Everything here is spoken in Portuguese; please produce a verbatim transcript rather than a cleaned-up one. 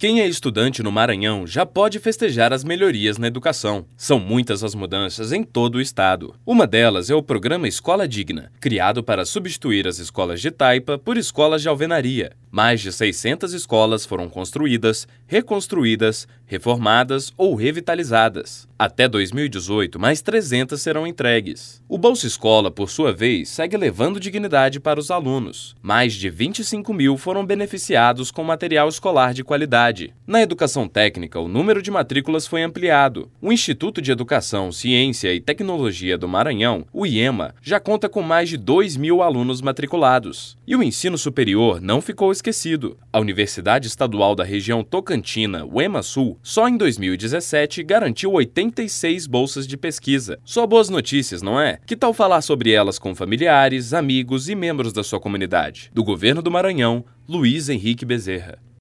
Quem é estudante no Maranhão já pode festejar as melhorias na educação. São muitas as mudanças em todo o estado. Uma delas é o programa Escola Digna, criado para substituir as escolas de taipa por escolas de alvenaria. Mais de seiscentas escolas foram construídas, reconstruídas, reformadas ou revitalizadas. Até dois mil e dezoito, mais trezentas serão entregues. O Bolsa Escola, por sua vez, segue levando dignidade para os alunos. Mais de vinte e cinco mil foram beneficiados com material escolar de qualidade. Na educação técnica, o número de matrículas foi ampliado. O Instituto de Educação, Ciência e Tecnologia do Maranhão, o IEMA, já conta com mais de dois mil alunos matriculados. E o ensino superior não ficou esquecido. A Universidade Estadual da Região Tocantina, o EMASul, só em dois mil e dezessete garantiu oitenta e seis bolsas de pesquisa. Só boas notícias, não é? Que tal falar sobre elas com familiares, amigos e membros da sua comunidade? Do Governo do Maranhão, Luiz Henrique Bezerra.